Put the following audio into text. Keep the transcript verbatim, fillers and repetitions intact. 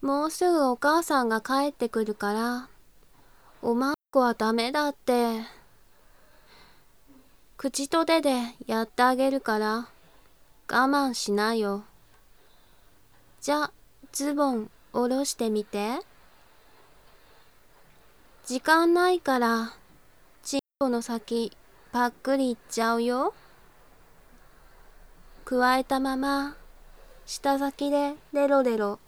もうすぐお母さんが帰ってくるから、おまんこはダメだって。口と手でやってあげるから、我慢しなよ。じゃ、ズボン下ろしてみて。時間ないから、チンコの先、パックリいっちゃうよ。くわえたまま、舌先でレロレロ